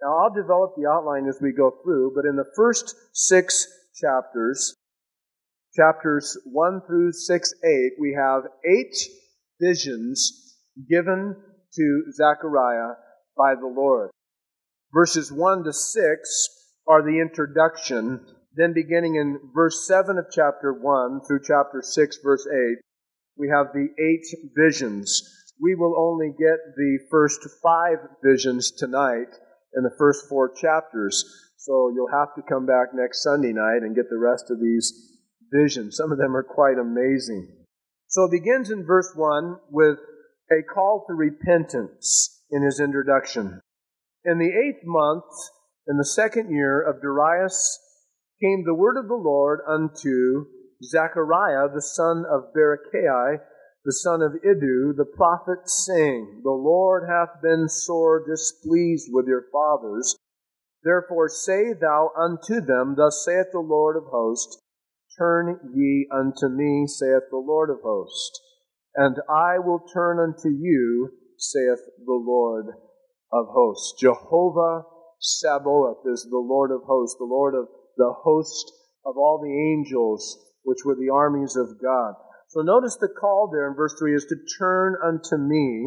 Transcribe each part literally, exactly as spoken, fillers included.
Now, I'll develop the outline as we go through, but in the first six chapters, chapters one through six, eight, we have eight visions given to Zechariah by the Lord. Verses one to six are the introduction. Then beginning in verse seven of chapter one through chapter six, verse eight, we have the eight visions. We will only get the first five visions tonight in the first four chapters. So you'll have to come back next Sunday night and get the rest of these visions. Some of them are quite amazing. So it begins in verse one with a call to repentance in his introduction. In the eighth month, in the second year of Darius, came the word of the Lord unto Zechariah, the son of Berechiah, the son of Iddu, the prophet, saying, The Lord hath been sore displeased with your fathers. Therefore say thou unto them, Thus saith the Lord of hosts, Turn ye unto me, saith the Lord of hosts, and I will turn unto you, saith the Lord of hosts. Jehovah Sabaoth is the Lord of hosts, the Lord of the host of all the angels, which were the armies of God. So notice the call there in verse three is to turn unto me,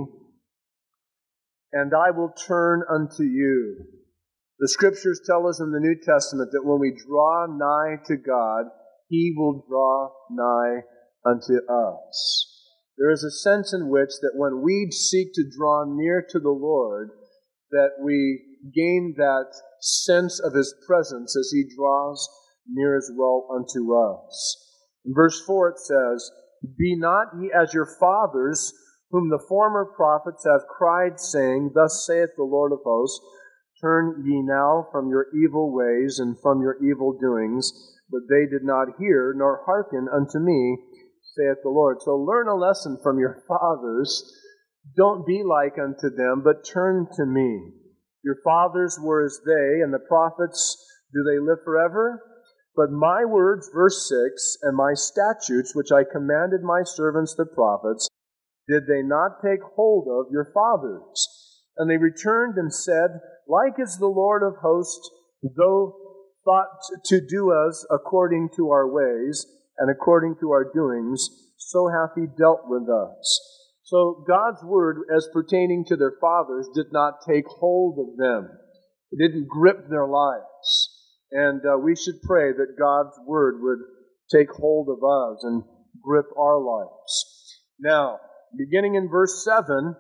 and I will turn unto you. The Scriptures tell us in the New Testament that when we draw nigh to God, He will draw nigh unto us. There is a sense in which that when we seek to draw near to the Lord, that we gain that sense of His presence as He draws near as well unto us. In verse four it says, Be not ye as your fathers, whom the former prophets have cried, saying, Thus saith the Lord of hosts, Turn ye now from your evil ways and from your evil doings. But they did not hear, nor hearken unto me, saith the Lord. So learn a lesson from your fathers. Don't be like unto them, but turn to me. Your fathers were as they, and the prophets, do they live forever? But my words, verse six, and my statutes, which I commanded my servants the prophets, did they not take hold of your fathers? And they returned and said, Like is the Lord of hosts, though thought to do us according to our ways and according to our doings, so hath He dealt with us. So God's word, as pertaining to their fathers, did not take hold of them. It didn't grip their lives. And uh, we should pray that God's word would take hold of us and grip our lives. Now, beginning in verse seven,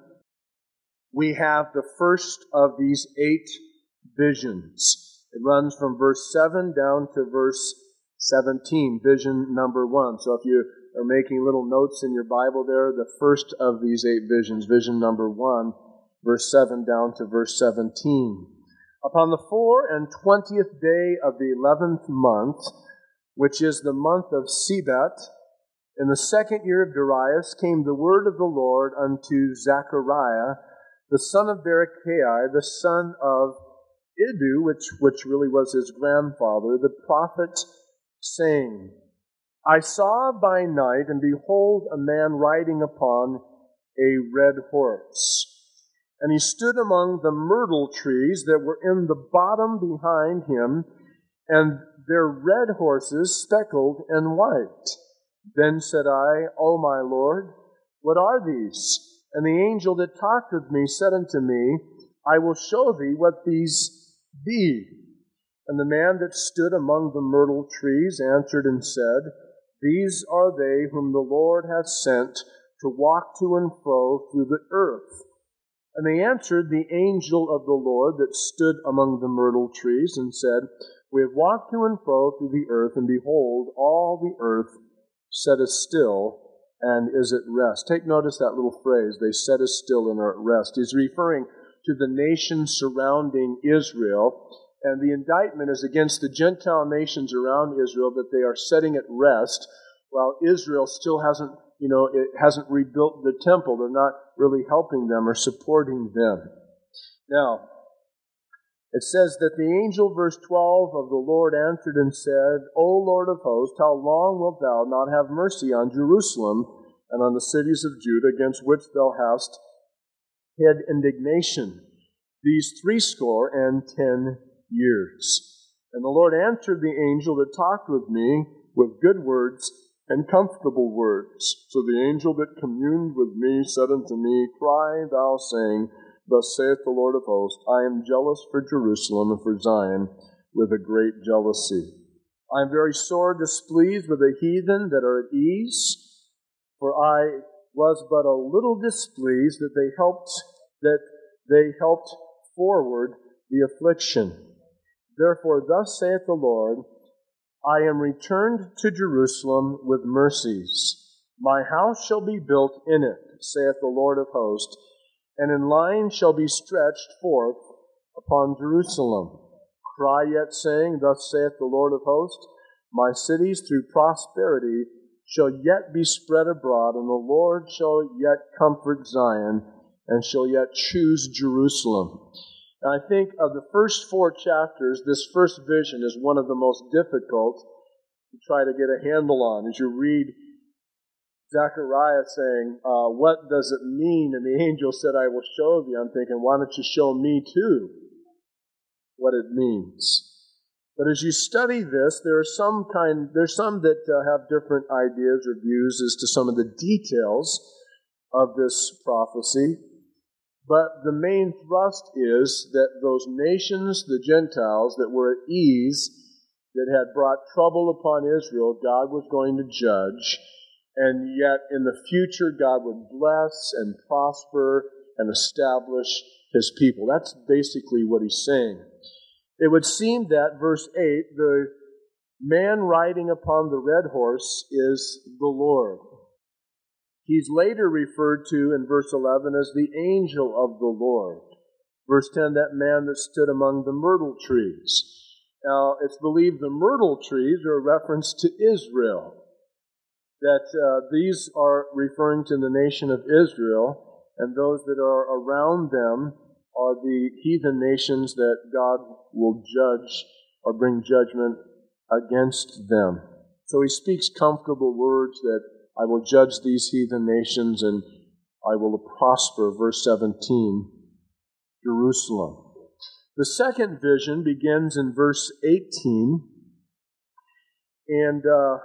we have the first of these eight visions. It runs from verse seven down to verse seventeen, vision number one. So if you are making little notes in your Bible there, the first of these eight visions, vision number one, verse seven down to verse seventeen. Upon the four and twentieth day of the eleventh month, which is the month of Sebat, in the second year of Darius, came the word of the Lord unto Zechariah, the son of Berechiah, the son of Iddu, which, which really was his grandfather, the prophet, saying, I saw by night, and behold, a man riding upon a red horse. And he stood among the myrtle trees that were in the bottom behind him, and their red horses speckled and white. Then said I, O my Lord, what are these? And the angel that talked with me said unto me, I will show thee what these be. And the man that stood among the myrtle trees answered and said, These are they whom the Lord hath sent to walk to and fro through the earth. And they answered the angel of the Lord that stood among the myrtle trees, and said, We have walked to and fro through the earth, and behold, all the earth setteth still, and is at rest. Take notice that little phrase, they setteth still and are at rest. He's referring to the nations surrounding Israel, and the indictment is against the Gentile nations around Israel that they are setting at rest, while Israel still hasn't You know, it hasn't rebuilt the temple. They're not really helping them or supporting them. Now, it says that the angel, verse twelve, of the Lord answered and said, O Lord of hosts, how long wilt thou not have mercy on Jerusalem and on the cities of Judah, against which thou hast had indignation? these threescore and ten years. And the Lord answered the angel that talked with me with good words and comfortable words. So the angel that communed with me said unto me, Cry thou, saying, Thus saith the Lord of hosts, I am jealous for Jerusalem and for Zion with a great jealousy. I am very sore displeased with the heathen that are at ease, for I was but a little displeased that they helped that they helped forward the affliction. Therefore, thus saith the Lord, I am returned to Jerusalem with mercies. My house shall be built in it, saith the Lord of hosts, and in line shall be stretched forth upon Jerusalem. Cry yet, saying, Thus saith the Lord of hosts, My cities through prosperity shall yet be spread abroad, and the Lord shall yet comfort Zion, and shall yet choose Jerusalem. And I think of the first four chapters, this first vision is one of the most difficult to try to get a handle on. As you read Zechariah saying, uh, what does it mean? And the angel said, I will show thee. I'm thinking, why don't you show me too what it means? But as you study this, there are some kind, there's some that uh, have different ideas or views as to some of the details of this prophecy. But the main thrust is that those nations, the Gentiles, that were at ease, that had brought trouble upon Israel, God was going to judge. And yet in the future, God would bless and prosper and establish His people. That's basically what he's saying. It would seem that, verse eight, the man riding upon the red horse is the Lord. He's later referred to in verse eleven as the angel of the Lord. Verse ten, that man that stood among the myrtle trees. Now, it's believed the myrtle trees are a reference to Israel. That uh, these are referring to the nation of Israel, and those that are around them are the heathen nations that God will judge or bring judgment against them. So he speaks comfortable words that I will judge these heathen nations and I will prosper. Verse seventeen, Jerusalem. The second vision begins in verse eighteen, and uh,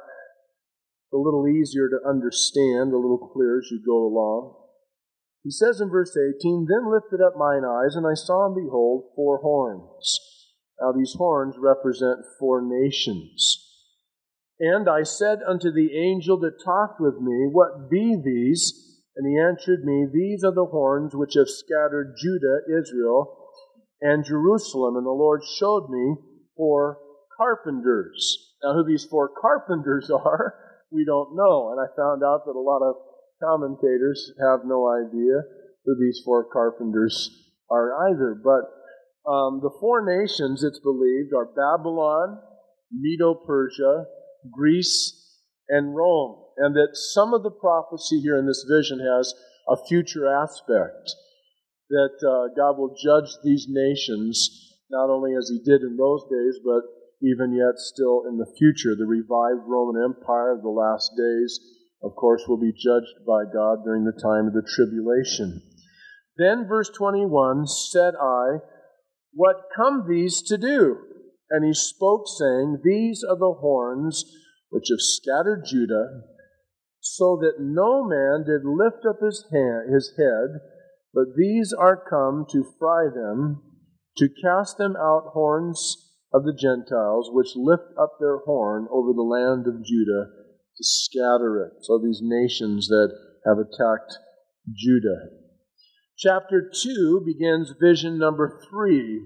a little easier to understand, a little clearer as you go along. He says in verse eighteen, Then lifted up mine eyes, and I saw and behold four horns. Now these horns represent four nations. And I said unto the angel that talked with me, What be these? And he answered me, These are the horns which have scattered Judah, Israel, and Jerusalem. And the Lord showed me four carpenters. Now who these four carpenters are, we don't know. And I found out that a lot of commentators have no idea who these four carpenters are either. But um, the four nations, it's believed, are Babylon, Medo-Persia, Greece, and Rome. And that some of the prophecy here in this vision has a future aspect. That uh, God will judge these nations, not only as He did in those days, but even yet still in the future. The revived Roman Empire of the last days, of course, will be judged by God during the time of the tribulation. Then, verse twenty-one, said I, What come these to do? And he spoke, saying, These are the horns which have scattered Judah, so that no man did lift up his, hand, his head, but these are come to fry them, to cast them out horns of the Gentiles, which lift up their horn over the land of Judah, to scatter it. So these nations that have attacked Judah. Chapter two begins vision number three.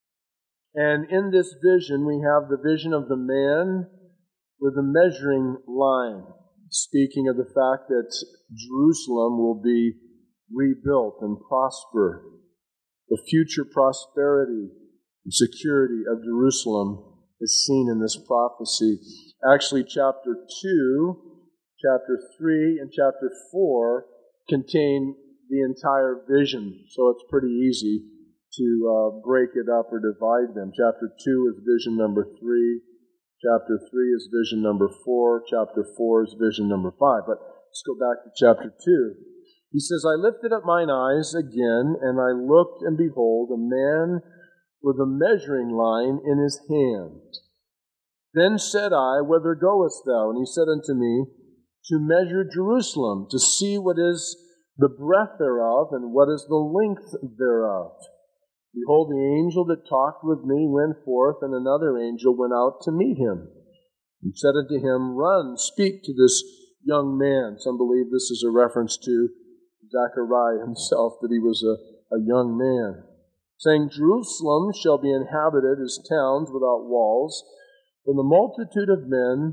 And in this vision, we have the vision of the man with a measuring line, speaking of the fact that Jerusalem will be rebuilt and prosper. The future prosperity and security of Jerusalem is seen in this prophecy. Actually, chapter two, chapter three, and chapter four contain the entire vision, so it's pretty easy to uh, break it up or divide them. Chapter two is vision number three, chapter three is vision number four, chapter four is vision number five. But let's go back to chapter two. He says, I lifted up mine eyes again, and I looked, and behold, a man with a measuring line in his hand. Then said I, Whither goest thou? And he said unto me, To measure Jerusalem, to see what is the breadth thereof, and what is the length thereof. Behold, the angel that talked with me went forth, and another angel went out to meet him, and said unto him, Run, speak to this young man. Some believe this is a reference to Zechariah himself, that he was a, a young man, saying, Jerusalem shall be inhabited as towns without walls, from the multitude of men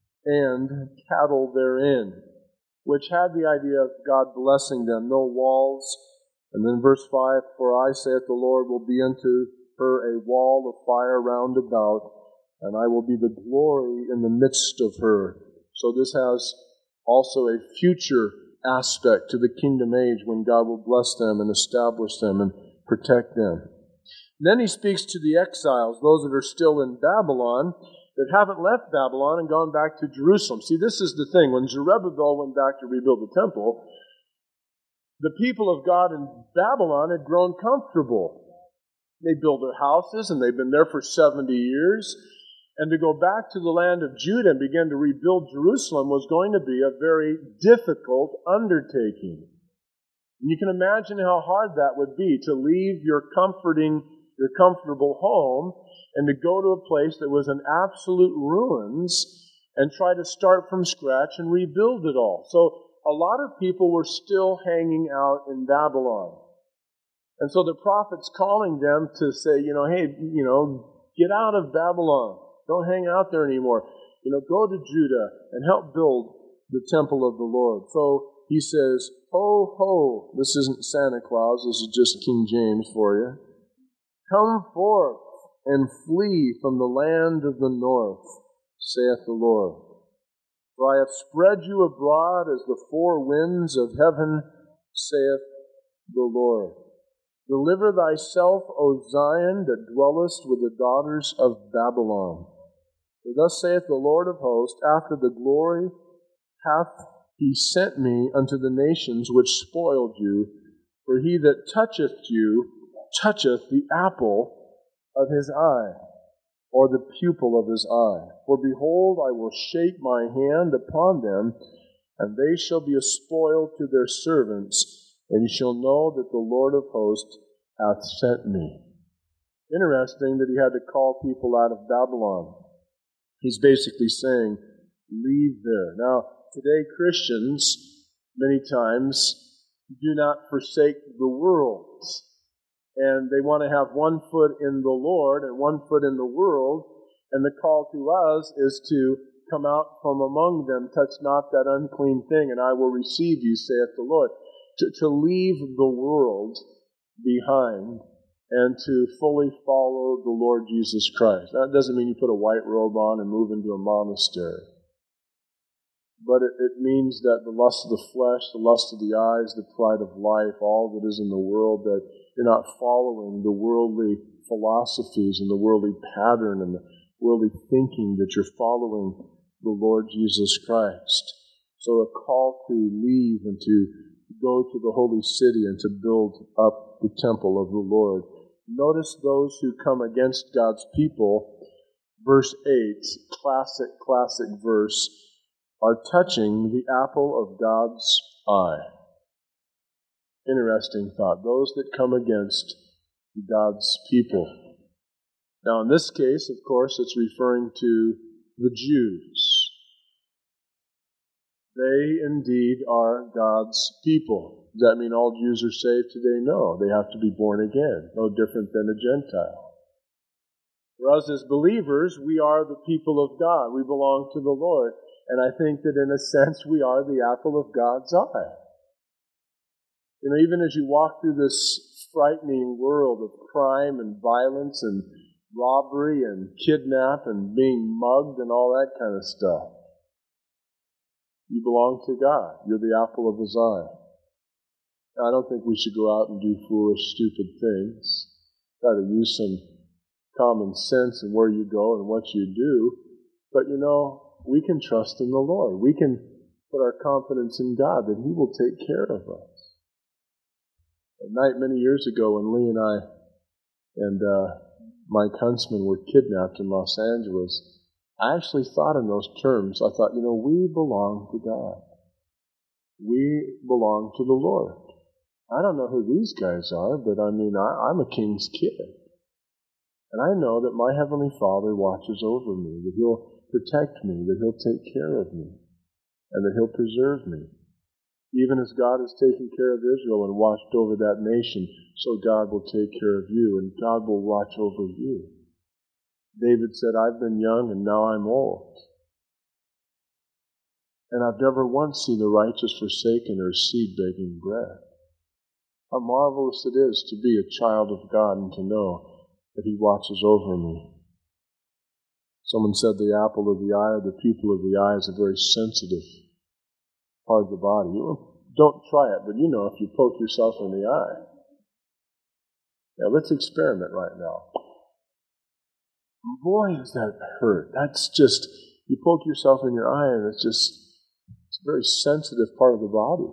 and cattle therein, which had the idea of God blessing them, no walls. And then verse five, For I, saith the Lord, will be unto her a wall of fire round about, and I will be the glory in the midst of her. So this has also a future aspect to the kingdom age when God will bless them and establish them and protect them. And then he speaks to the exiles, those that are still in Babylon, that haven't left Babylon and gone back to Jerusalem. See, this is the thing. When Zerubbabel went back to rebuild the temple, the people of God in Babylon had grown comfortable. They built their houses, and they've been there for seventy years. And to go back to the land of Judah and begin to rebuild Jerusalem was going to be a very difficult undertaking. And you can imagine how hard that would be, to leave your comforting, your comfortable home and to go to a place that was in absolute ruins and try to start from scratch and rebuild it all. So a lot of people were still hanging out in Babylon. And so the prophet's calling them to say, you know, hey, you know, get out of Babylon. Don't hang out there anymore. You know, go to Judah and help build the temple of the Lord. So he says, ho, ho. This isn't Santa Claus. This is just King James for you. Come forth and flee from the land of the north, saith the Lord. For I have spread you abroad as the four winds of heaven, saith the Lord. Deliver thyself, O Zion, that dwellest with the daughters of Babylon. For thus saith the Lord of hosts, after the glory hath he sent me unto the nations which spoiled you, for he that toucheth you toucheth the apple of his eye, or the pupil of his eye. For behold, I will shake my hand upon them, and they shall be a spoil to their servants, and ye shall know that the Lord of hosts hath sent me. Interesting that he had to call people out of Babylon. He's basically saying, leave there. Now, today Christians, many times, do not forsake the world. And they want to have one foot in the Lord and one foot in the world. And the call to us is to come out from among them, touch not that unclean thing, and I will receive you, saith the Lord. To, to leave the world behind and to fully follow the Lord Jesus Christ. That doesn't mean you put a white robe on and move into a monastery. But it, it means that the lust of the flesh, the lust of the eyes, the pride of life, all that is in the world, that you're not following the worldly philosophies and the worldly pattern and the worldly thinking, that you're following the Lord Jesus Christ. So a call to leave and to go to the holy city and to build up the temple of the Lord. Notice those who come against God's people, verse eight, classic, classic verse, are touching the apple of God's eye. Interesting thought. Those that come against God's people. Now, in this case, of course, it's referring to the Jews. They indeed are God's people. Does that mean all Jews are saved today? No, they have to be born again. No different than a Gentile. For us as believers, we are the people of God. We belong to the Lord. And I think that in a sense we are the apple of God's eye. You know, even as you walk through this frightening world of crime and violence and robbery and kidnap and being mugged and all that kind of stuff, you belong to God. You're the apple of His eye. Now, I don't think we should go out and do foolish, stupid things. Got to use some common sense in where you go and what you do. But, you know, we can trust in the Lord. We can put our confidence in God that He will take care of us. A night many years ago when Lee and I and uh, Mike Huntsman were kidnapped in Los Angeles, I actually thought in those terms. I thought, you know, we belong to God. We belong to the Lord. I don't know who these guys are, but I mean, I, I'm a king's kid. And I know that my Heavenly Father watches over me, that He'll protect me, that He'll take care of me, and that He'll preserve me. Even as God has taken care of Israel and watched over that nation, so God will take care of you, and God will watch over you. David said, I've been young and now I'm old. And I've never once seen the righteous forsaken or seed begging bread. How marvelous it is to be a child of God and to know that He watches over me. Someone said the apple of the eye or the pupil of the eye is a very sensitive part of the body. You don't try it, but you know if you poke yourself in the eye. Now let's experiment right now. Boy, does that hurt. That's just, you poke yourself in your eye and it's just, it's a very sensitive part of the body.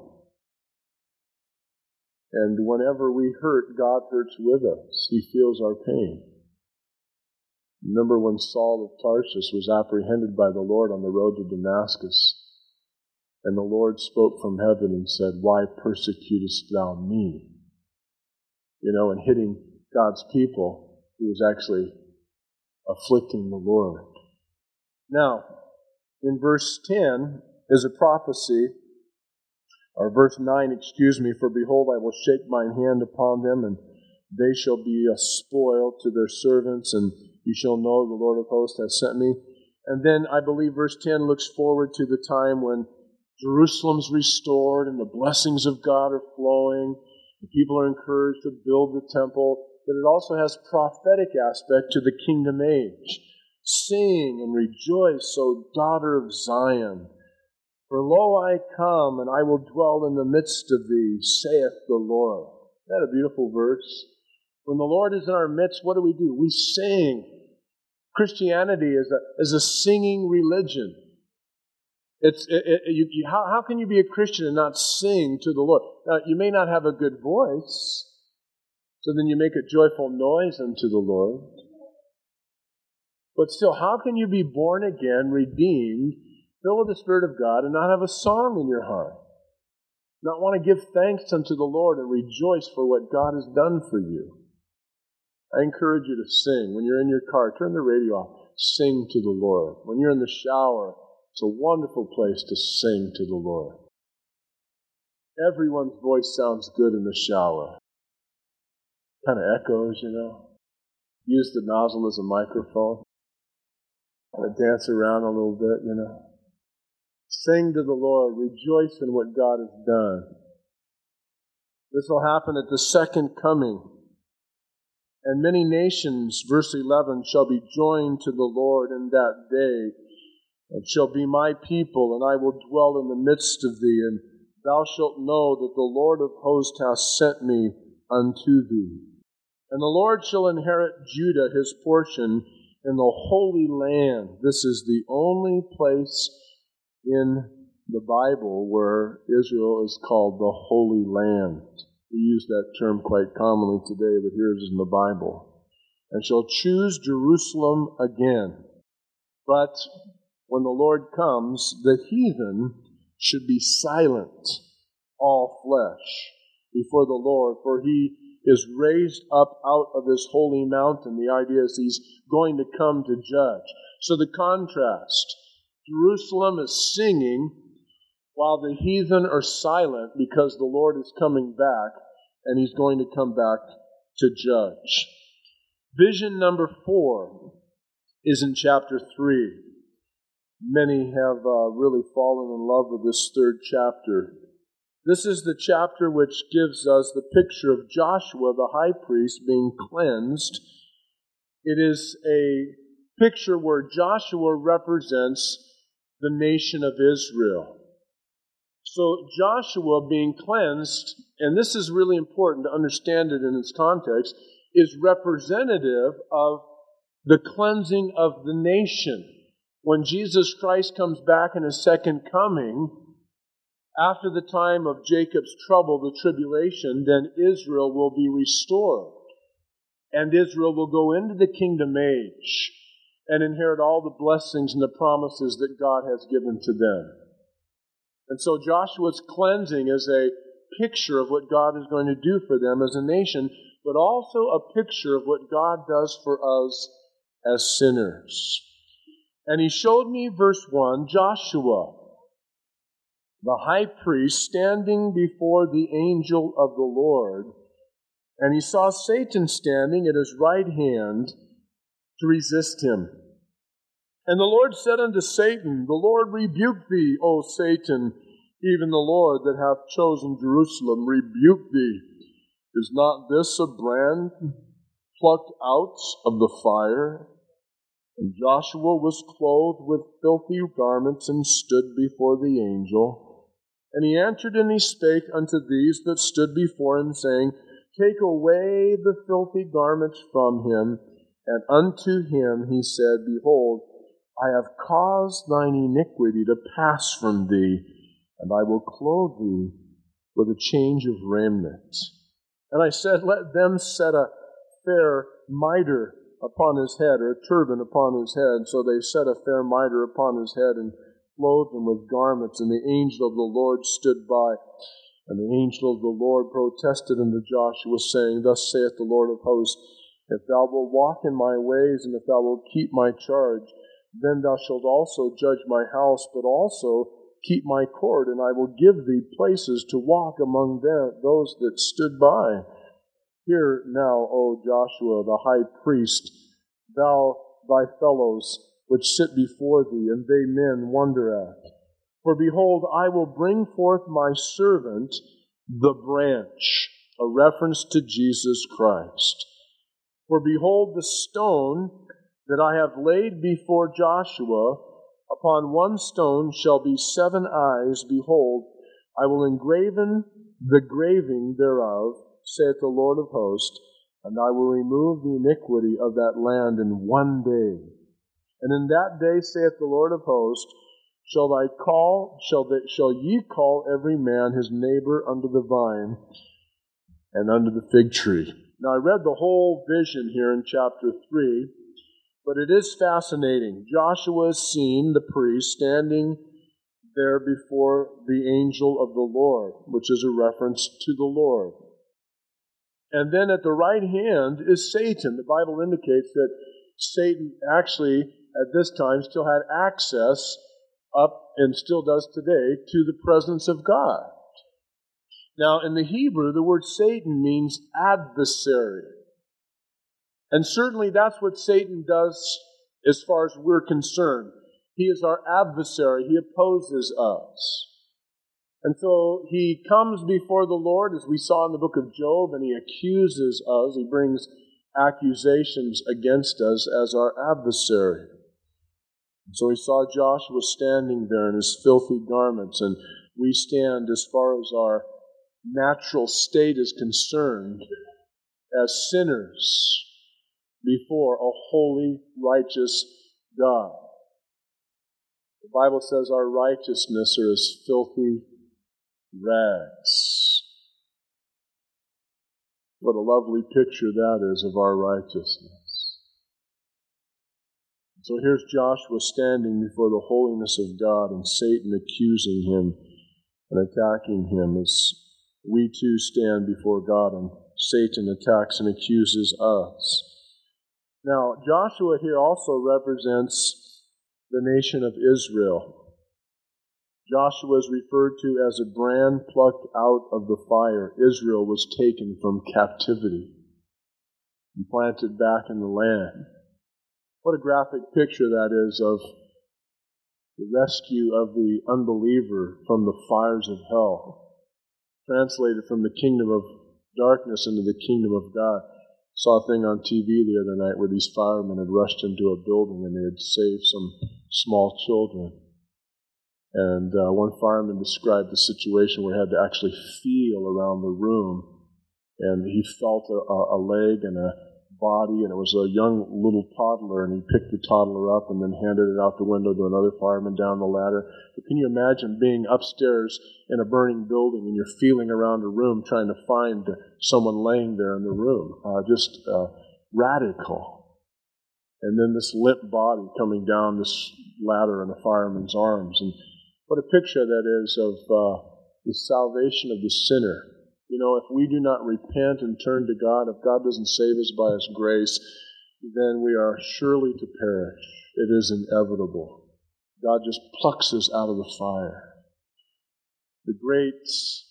And whenever we hurt, God hurts with us. He feels our pain. Remember when Saul of Tarsus was apprehended by the Lord on the road to Damascus, and the Lord spoke from heaven and said, why persecutest thou me? You know, and hitting God's people, he was actually afflicting the Lord. Now, in verse ten is a prophecy, or verse nine, excuse me, for behold, I will shake mine hand upon them, and they shall be a spoil to their servants, and you shall know the Lord of hosts hath sent me. And then I believe verse ten looks forward to the time when Jerusalem's restored and the blessings of God are flowing. The people are encouraged to build the temple. But it also has prophetic aspect to the kingdom age. Sing and rejoice, O daughter of Zion. For lo, I come, and I will dwell in the midst of thee, saith the Lord. Isn't that a beautiful verse? When the Lord is in our midst, what do we do? We sing. Christianity is a, is a singing religion. It's it, it, you, you, how, how can you be a Christian and not sing to the Lord? Now, you may not have a good voice, so then you make a joyful noise unto the Lord. But still, how can you be born again, redeemed, filled with the Spirit of God, and not have a song in your heart? Not want to give thanks unto the Lord and rejoice for what God has done for you? I encourage you to sing. When you're in your car, turn the radio off. Sing to the Lord. When you're in the shower, it's a wonderful place to sing to the Lord. Everyone's voice sounds good in the shower. Kind of echoes, you know. Use the nozzle as a microphone. Kind of dance around a little bit, you know. Sing to the Lord. Rejoice in what God has done. This will happen at the second coming. And many nations, verse eleven, shall be joined to the Lord in that day, and shall be my people, and I will dwell in the midst of thee, and thou shalt know that the Lord of hosts hath sent me unto thee. And the Lord shall inherit Judah his portion in the Holy Land. This is the only place in the Bible where Israel is called the Holy Land. We use that term quite commonly today, but here it is in the Bible. And shall choose Jerusalem again. But when the Lord comes, the heathen should be silent, all flesh, before the Lord, for He is raised up out of His holy mountain. The idea is He's going to come to judge. So the contrast, Jerusalem is singing while the heathen are silent because the Lord is coming back and He's going to come back to judge. Vision number four is in chapter three. Many have uh, really fallen in love with this third chapter. This is the chapter which gives us the picture of Joshua, the high priest, being cleansed. It is a picture where Joshua represents the nation of Israel. So Joshua being cleansed, and this is really important to understand it in its context, is representative of the cleansing of the nation. When Jesus Christ comes back in His second coming, After the time of Jacob's trouble, the tribulation, then Israel will be restored. And Israel will go into the kingdom age and inherit all the blessings and the promises that God has given to them. And so Joshua's cleansing is a picture of what God is going to do for them as a nation, but also a picture of what God does for us as sinners. And he showed me, verse one, Joshua, the high priest, standing before the angel of the Lord. And he saw Satan standing at his right hand to resist him. And the Lord said unto Satan, The Lord rebuke thee, O Satan, even the Lord that hath chosen Jerusalem, rebuke thee. Is not this a brand plucked out of the fire? And Joshua was clothed with filthy garments and stood before the angel. And he answered and he spake unto these that stood before him, saying, Take away the filthy garments from him. And unto him he said, Behold, I have caused thine iniquity to pass from thee, and I will clothe thee with a change of raiment. And I said, Let them set a fair mitre upon his head, or a turban upon his head. So they set a fair mitre upon his head, and clothed him with garments. And the angel of the Lord stood by. And the angel of the Lord protested unto Joshua, saying, Thus saith the Lord of hosts, If thou wilt walk in my ways, and if thou wilt keep my charge, then thou shalt also judge my house, but also keep my court, and I will give thee places to walk among them, those that stood by. Hear now, O Joshua, the high priest, thou thy fellows which sit before thee, and they men wonder at. For behold, I will bring forth my servant, the branch, a reference to Jesus Christ. For behold, the stone that I have laid before Joshua, upon one stone shall be seven eyes. Behold, I will engraven the graving thereof, saith the Lord of hosts, and I will remove the iniquity of that land in one day. And in that day, saith the Lord of hosts, shall I call, shall they, shall ye call every man his neighbor under the vine and under the fig tree. Now I read the whole vision here in chapter three, but it is fascinating. Joshua is seen, the priest, standing there before the angel of the Lord, which is a reference to the Lord. And then at the right hand is Satan. The Bible indicates that Satan actually, at this time, still had access up, and still does today, to the presence of God. Now, in the Hebrew, the word Satan means adversary. And certainly that's what Satan does as far as we're concerned. He is our adversary. He opposes us. And so he comes before the Lord, as we saw in the book of Job, and he accuses us. He brings accusations against us as our adversary. So we saw Joshua standing there in his filthy garments, and we stand, as far as our natural state is concerned, as sinners before a holy, righteous God. The Bible says our righteousness are as filthy rags. What a lovely picture that is of our righteousness. So here's Joshua standing before the holiness of God, and Satan accusing him and attacking him, as we too stand before God and Satan attacks and accuses us. Now, Joshua here also represents the nation of Israel. Joshua is referred to as a brand plucked out of the fire. Israel was taken from captivity and planted back in the land. What a graphic picture that is of the rescue of the unbeliever from the fires of hell, translated from the kingdom of darkness into the kingdom of God. I saw a thing on T V the other night where these firemen had rushed into a building and they had saved some small children. And uh, one fireman described the situation where he had to actually feel around the room, and he felt a, a leg and a body, and it was a young little toddler, and he picked the toddler up and then handed it out the window to another fireman down the ladder. But can you imagine being upstairs in a burning building and you're feeling around a room trying to find someone laying there in the room? Uh, just uh, radical. And then this limp body coming down this ladder in a fireman's arms. And what a picture that is of uh, the salvation of the sinner. You know, if we do not repent and turn to God, if God doesn't save us by His grace, then we are surely to perish. It is inevitable. God just plucks us out of the fire. The great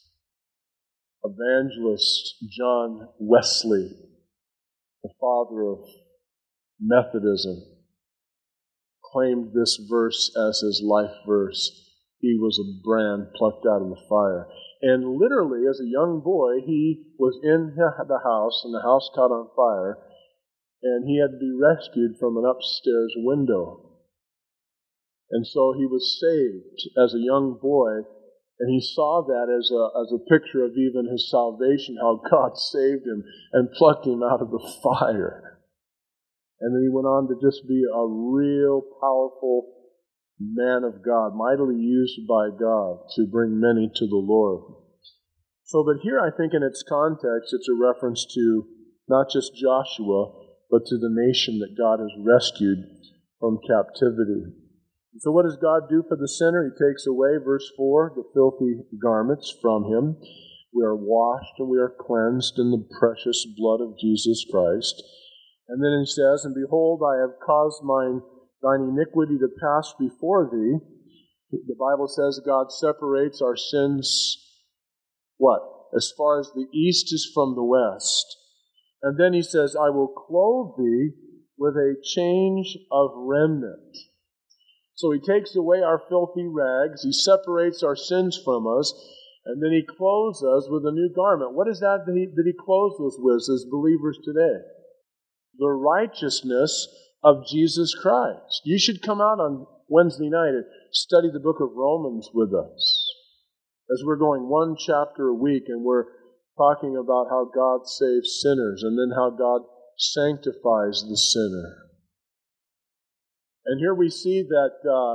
evangelist John Wesley, the father of Methodism, claimed this verse as his life verse. He was a brand plucked out of the fire. And literally, as a young boy, he was in the house, and the house caught on fire, and he had to be rescued from an upstairs window. And so he was saved as a young boy, and he saw that as a, as a picture of even his salvation, how God saved him and plucked him out of the fire. And then he went on to just be a real powerful man of God, mightily used by God to bring many to the Lord. So, but here I think in its context, it's a reference to not just Joshua, but to the nation that God has rescued from captivity. So what does God do for the sinner? He takes away, verse four, the filthy garments from him. We are washed and we are cleansed in the precious blood of Jesus Christ. And then he says, and behold, I have caused mine thine iniquity to pass before thee. The Bible says God separates our sins, what? As far as the east is from the west. And then he says, I will clothe thee with a change of remnant. So he takes away our filthy rags, he separates our sins from us, and then he clothes us with a new garment. What is that that he, that he clothes us with as believers today? The righteousness of Jesus Christ. You should come out on Wednesday night and study the book of Romans with us. As we're going one chapter a week and we're talking about how God saves sinners and then how God sanctifies the sinner. And here we see that uh,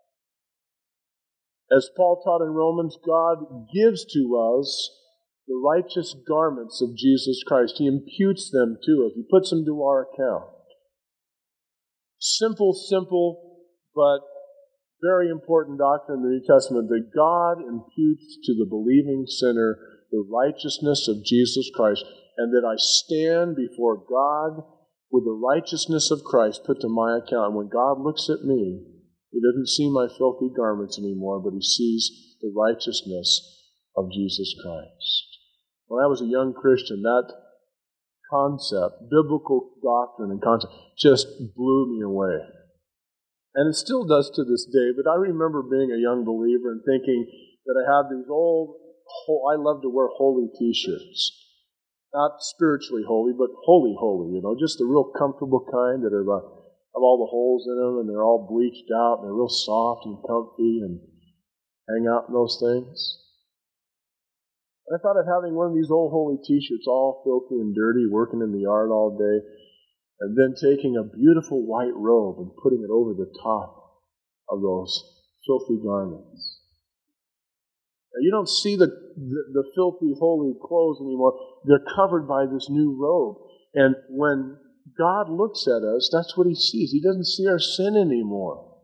as Paul taught in Romans, God gives to us the righteous garments of Jesus Christ. He imputes them to us. He puts them to our account. Simple, simple, but very important doctrine in the New Testament that God imputes to the believing sinner the righteousness of Jesus Christ, and that I stand before God with the righteousness of Christ put to my account. When God looks at me, He doesn't see my filthy garments anymore, but He sees the righteousness of Jesus Christ. When I was a young Christian, that concept, biblical doctrine and concept, just blew me away. And it still does to this day, but I remember being a young believer and thinking that I had these old, I love to wear holy t-shirts. Not spiritually holy, but holy, holy, you know, just the real comfortable kind that are, uh, have all the holes in them and they're all bleached out and they're real soft and comfy and hang out in those things. I thought of having one of these old holy t-shirts all filthy and dirty, working in the yard all day, and then taking a beautiful white robe and putting it over the top of those filthy garments. Now, you don't see the, the, the filthy, holy clothes anymore. They're covered by this new robe. And when God looks at us, that's what He sees. He doesn't see our sin anymore.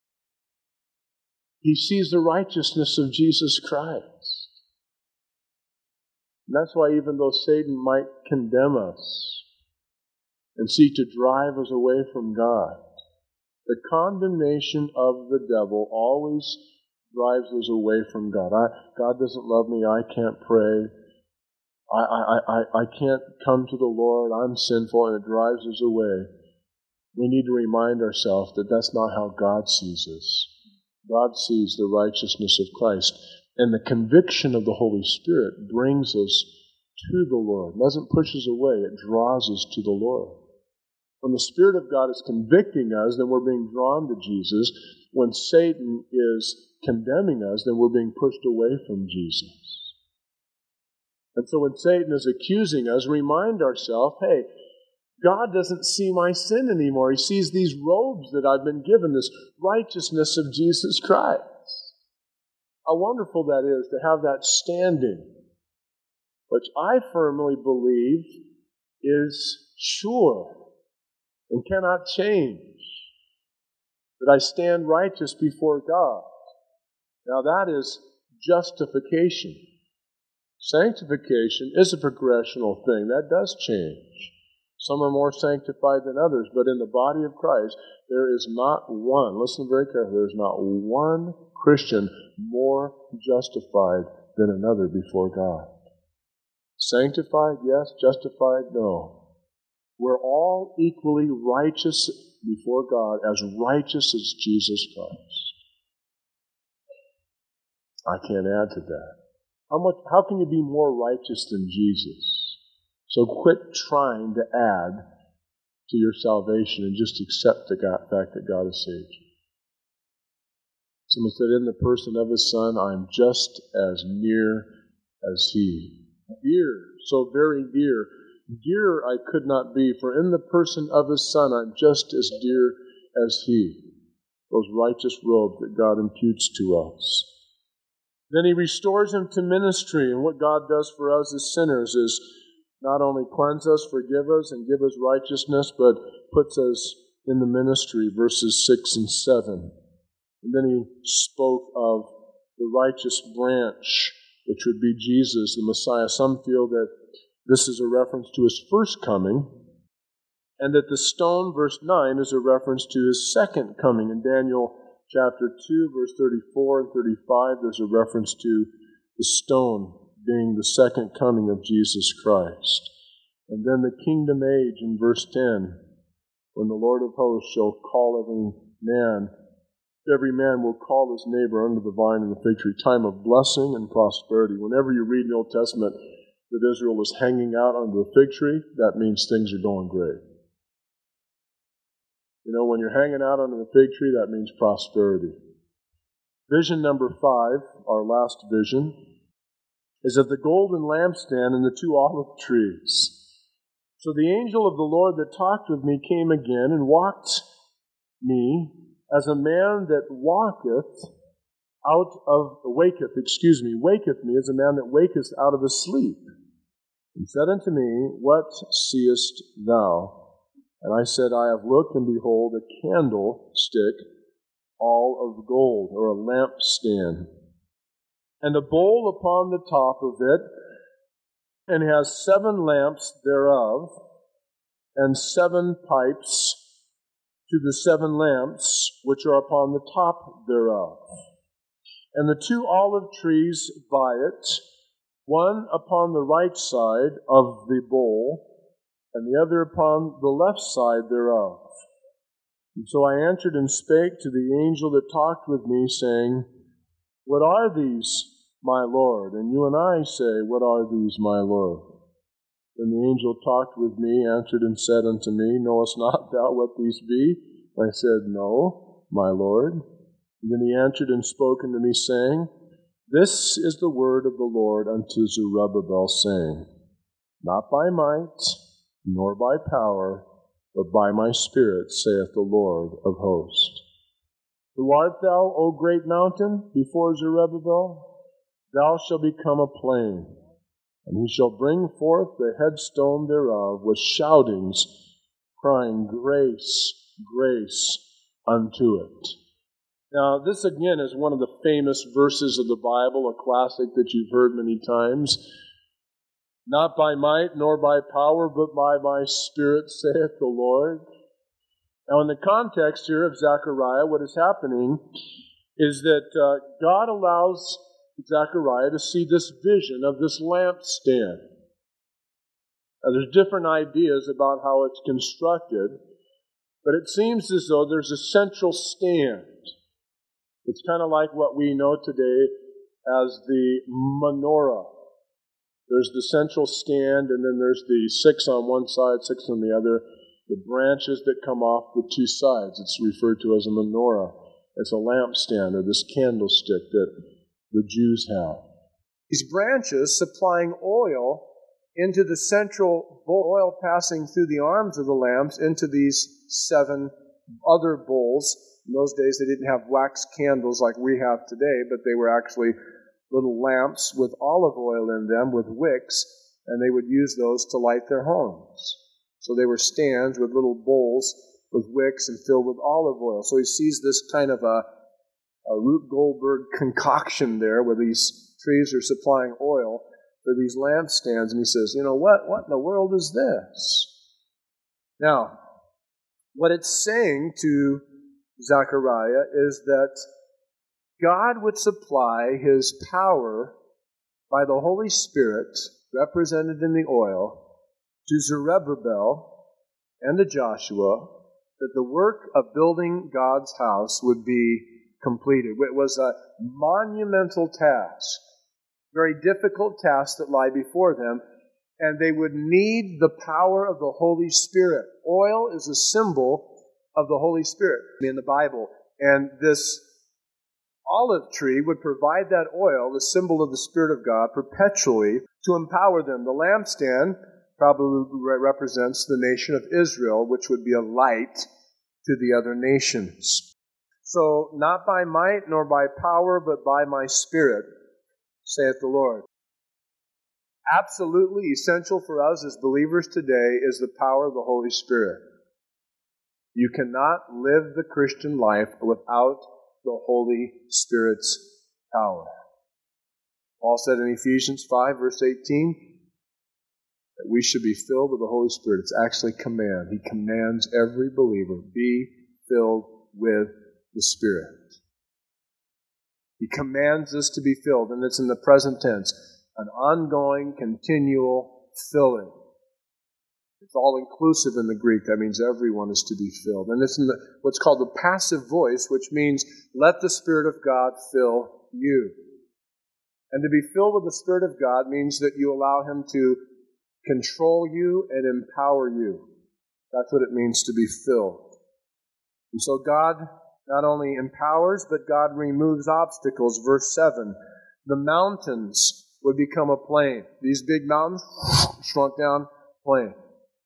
He sees the righteousness of Jesus Christ. And that's why even though Satan might condemn us and seek to drive us away from God, the condemnation of the devil always drives us away from God. I, God doesn't love me. I can't pray. I, I, I, I can't come to the Lord. I'm sinful, and it drives us away. We need to remind ourselves that that's not how God sees us. God sees the righteousness of Christ. And the conviction of the Holy Spirit brings us to the Lord. It doesn't push us away. It draws us to the Lord. When the Spirit of God is convicting us, then we're being drawn to Jesus. When Satan is condemning us, then we're being pushed away from Jesus. And so when Satan is accusing us, remind ourselves, hey, God doesn't see my sin anymore. He sees these robes that I've been given, this righteousness of Jesus Christ. How wonderful that is to have that standing, which I firmly believe is sure and cannot change, that I stand righteous before God. Now that is justification. Sanctification is a progressional thing. That does change. Some are more sanctified than others, but in the body of Christ, there is not one, listen very carefully, there is not one Christian more justified than another before God. Sanctified, yes. Justified, no. We're all equally righteous before God, as righteous as Jesus Christ. I can't add to that. How much? How can you be more righteous than Jesus? So quit trying to add to your salvation and just accept the fact that God has saved you. Someone said, in the person of His Son, I'm just as near as He. Dear, so very dear. Dear I could not be, for in the person of His Son, I'm just as dear as He. Those righteous robes that God imputes to us. Then He restores him to ministry, and what God does for us as sinners is not only cleanse us, forgive us, and give us righteousness, but puts us in the ministry, verses six and seven. And then He spoke of the righteous branch, which would be Jesus, the Messiah. Some feel that this is a reference to His first coming, and that the stone, verse nine, is a reference to His second coming. In Daniel chapter two, verse thirty-four and thirty-five, there's a reference to the stone being the second coming of Jesus Christ. And then the kingdom age in verse ten, when the Lord of hosts shall call every man, every man will call his neighbor under the vine and the fig tree, time of blessing and prosperity. Whenever you read the Old Testament that Israel is hanging out under the fig tree, that means things are going great. You know, when you're hanging out under the fig tree, that means prosperity. Vision number five, our last vision, is of the golden lampstand and the two olive trees. So the angel of the Lord that talked with me came again and walked me as a man that walketh out of, waketh, excuse me, waketh me as a man that waketh out of his sleep. And said unto me, What seest thou? And I said, I have looked, and behold, a candlestick all of gold, or a lampstand, and a bowl upon the top of it, and has seven lamps thereof, and seven pipes to the seven lamps which are upon the top thereof. And the two olive trees by it, one upon the right side of the bowl, and the other upon the left side thereof. And so I answered and spake to the angel that talked with me, saying, What are these, my Lord? And you and I say, What are these, my Lord? Then the angel talked with me, answered and said unto me, Knowest not thou what these be? I said, No, my Lord. And then he answered and spoke unto me, saying, This is the word of the Lord unto Zerubbabel, saying, Not by might, nor by power, but by my Spirit, saith the Lord of hosts. Who art thou, O great mountain, before Zerubbabel? Thou shalt become a plain, and he shall bring forth the headstone thereof with shoutings, crying, Grace, grace unto it. Now, this again is one of the famous verses of the Bible, a classic that you've heard many times. Not by might nor by power, but by my Spirit, saith the Lord. Now, in the context here of Zechariah, what is happening is that uh, God allows Zechariah to see this vision of this lampstand. Now, there's different ideas about how it's constructed, but it seems as though there's a central stand. It's kind of like what we know today as the menorah. There's the central stand, and then there's the six on one side, six on the other, the branches that come off the two sides. It's referred to as a menorah. It's a lampstand, or this candlestick that the Jews have. These branches supplying oil into the central bowl, oil passing through the arms of the lamps into these seven other bowls. In those days, they didn't have wax candles like we have today, but they were actually little lamps with olive oil in them, with wicks, and they would use those to light their homes. So they were stands with little bowls with wicks and filled with olive oil. So he sees this kind of a, a Rube Goldberg concoction there where these trees are supplying oil for these lampstands, and he says, you know, what, what in the world is this? Now, what it's saying to Zechariah is that God would supply His power by the Holy Spirit, represented in the oil, to Zerubbabel and to Joshua, that the work of building God's house would be completed. It was a monumental task, very difficult task that lie before them, and they would need the power of the Holy Spirit. Oil is a symbol of the Holy Spirit in the Bible, and this olive tree would provide that oil, the symbol of the Spirit of God, perpetually to empower them. The lampstand probably represents the nation of Israel, which would be a light to the other nations. So, not by might nor by power, but by my Spirit, saith the Lord. Absolutely essential for us as believers today is the power of the Holy Spirit. You cannot live the Christian life without the Holy Spirit's power. Paul said in Ephesians five, verse eighteen, that we should be filled with the Holy Spirit. It's actually command. He commands every believer, be filled with the Spirit. He commands us to be filled, and it's in the present tense, an ongoing, continual filling. It's all-inclusive in the Greek. That means everyone is to be filled. And it's in the, what's called the passive voice, which means let the Spirit of God fill you. And to be filled with the Spirit of God means that you allow Him to control you and empower you. That's what it means to be filled. And so God not only empowers, but God removes obstacles. Verse seven, the mountains would become a plain. These big mountains shrunk down, plain.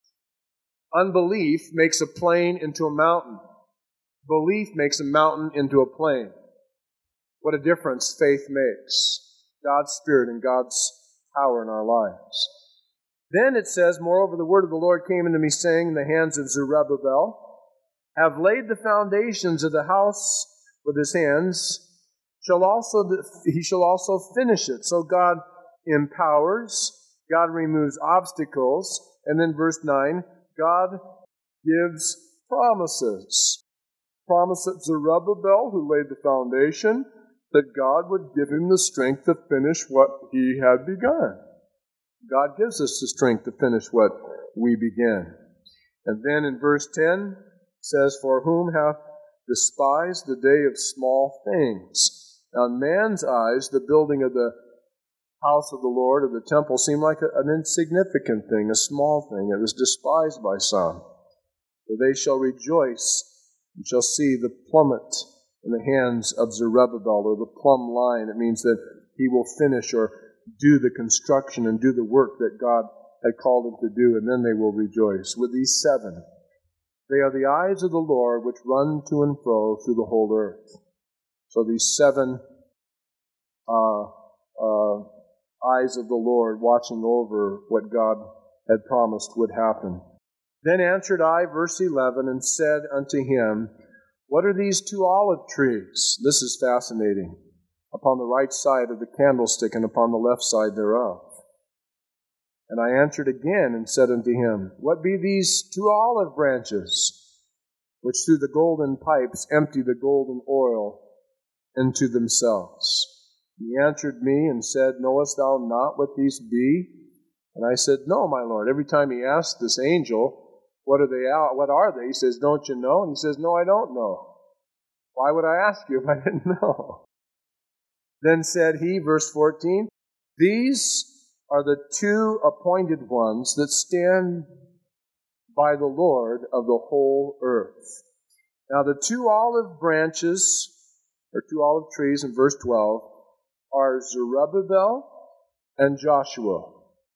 Unbelief makes a plain into a mountain. Belief makes a mountain into a plain. What a difference faith makes. God's Spirit and God's power in our lives. Then it says, moreover, the word of the Lord came unto me, saying, in the hands of Zerubbabel, have laid the foundations of the house with his hands, shall also he shall also finish it. So God empowers, God removes obstacles, and then verse nine, God gives promises. Promise of Zerubbabel, who laid the foundation, that God would give him the strength to finish what he had begun. God gives us the strength to finish what we begin. And then in verse ten, it says, for whom hath despised the day of small things. Now in man's eyes, the building of the house of the Lord, of the temple, seemed like a, an insignificant thing, a small thing. It was despised by some. For they shall rejoice and shall see the plummet in the hands of Zerubbabel, or the plumb line. It means that he will finish or do the construction and do the work that God had called him to do, and then they will rejoice. With these seven, they are the eyes of the Lord which run to and fro through the whole earth. So these seven uh, uh, eyes of the Lord watching over what God had promised would happen. Then answered I, verse eleven, and said unto him, what are these two olive trees? This is fascinating. Upon the right side of the candlestick and upon the left side thereof. And I answered again and said unto him, what be these two olive branches, which through the golden pipes empty the golden oil into themselves? He answered me and said, knowest thou not what these be? And I said, no, my Lord. Every time he asked this angel, what are they out? What are they? He says, don't you know? And he says, no, I don't know. Why would I ask you if I didn't know? Then said he, verse fourteen, these are the two appointed ones that stand by the Lord of the whole earth. Now the two olive branches, or two olive trees in verse twelve, are Zerubbabel and Joshua.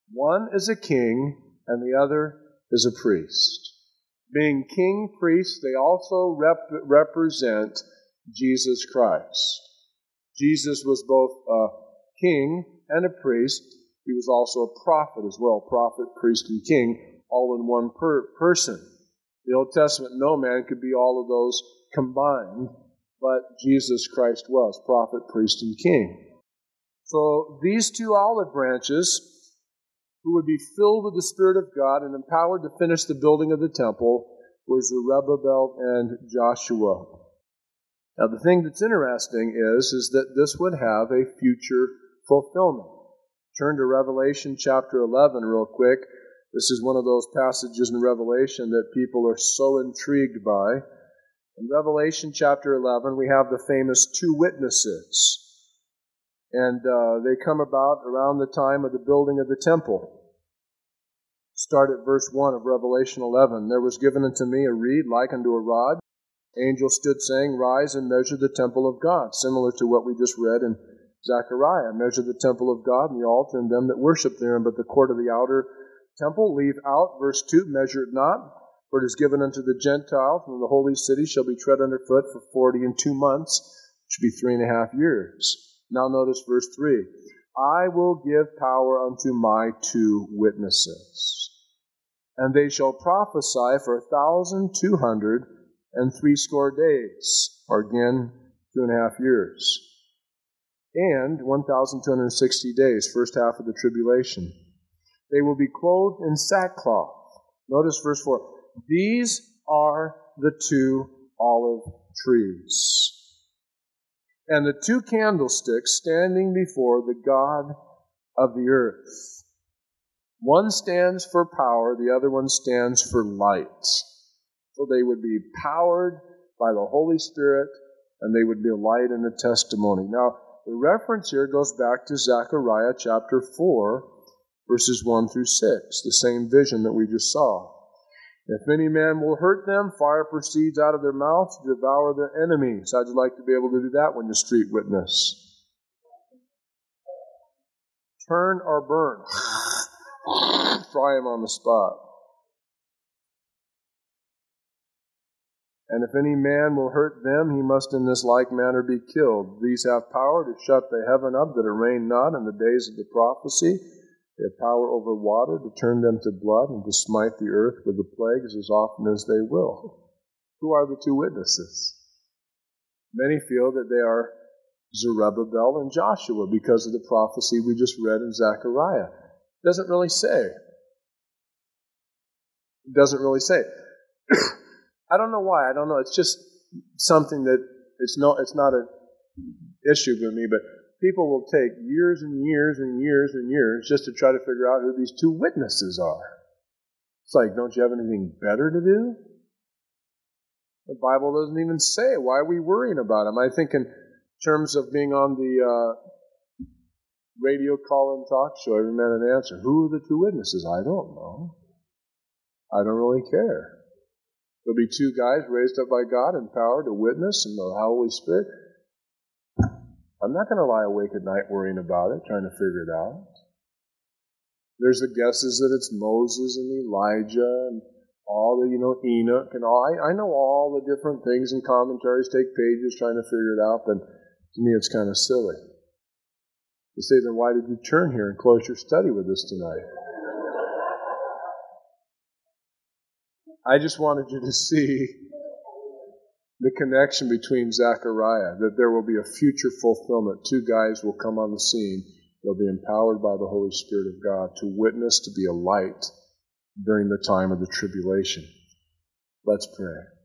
One is a king, and the other is a priest. Being king, priest, they also rep- represent Jesus Christ. Jesus was both a king and a priest. He was also a prophet as well, prophet, priest, and king, all in one per- person. The Old Testament, no man could be all of those combined, but Jesus Christ was prophet, priest, and king. So these two olive branches, who would be filled with the Spirit of God and empowered to finish the building of the temple, were Zerubbabel and Joshua. Now the thing that's interesting is, is that this would have a future fulfillment. Turn to Revelation chapter eleven real quick. This is one of those passages in Revelation that people are so intrigued by. In Revelation chapter eleven, we have the famous two witnesses. And uh, they come about around the time of the building of the temple. Start at verse one of Revelation eleven. There was given unto me a reed like unto a rod. Angel stood saying, Rise and measure the temple of God. Similar to what we just read in Zechariah. Measure the temple of God and the altar and them that worship therein, but the court of the outer temple leave out. Verse two, Measure it not, for it is given unto the Gentiles, and the holy city shall be tread under foot for forty and two months, which will be three and a half years. Now notice verse three. I will give power unto my two witnesses, and they shall prophesy for a thousand two hundred and threescore days, or again, two and a half years, and one thousand two hundred sixty days, first half of the tribulation. They will be clothed in sackcloth. Notice verse four. These are the two olive trees, and the two candlesticks standing before the God of the earth. One stands for power, the other one stands for light. So they would be powered by the Holy Spirit, and they would be a light and a testimony. Now, the reference here goes back to Zechariah chapter four, verses one through six, the same vision that we just saw. If any man will hurt them, fire proceeds out of their mouths to devour their enemies. How'd you like to be able to do that when you street witness? Turn or burn. Fry him on the spot. And if any man will hurt them, he must in this like manner be killed. These have power to shut the heaven up, that it rain not in the days of the prophecy. They have power over water to turn them to blood and to smite the earth with the plagues as often as they will. Who are the two witnesses? Many feel that they are Zerubbabel and Joshua because of the prophecy we just read in Zechariah. It doesn't really say. It doesn't really say. I don't know why. I don't know. It's just something that it's no. It's not an issue with me, but people will take years and years and years and years just to try to figure out who these two witnesses are. It's like, don't you have anything better to do? The Bible doesn't even say. Why are we worrying about them? I think in terms of being on the uh, radio call-in talk show, Every Man an Answer, who are the two witnesses? I don't know. I don't really care. There'll be two guys raised up by God, empowered to witness, and the Holy Spirit. I'm not going to lie awake at night worrying about it, trying to figure it out. There's the guesses that it's Moses and Elijah and all the, you know, Enoch and all. I, I know all the different things and commentaries take pages trying to figure it out, but to me it's kind of silly. You say, then why did you turn here and close your study with us tonight? I just wanted you to see the connection between Zechariah, that there will be a future fulfillment. Two guys will come on the scene. They'll be empowered by the Holy Spirit of God to witness, to be a light during the time of the tribulation. Let's pray.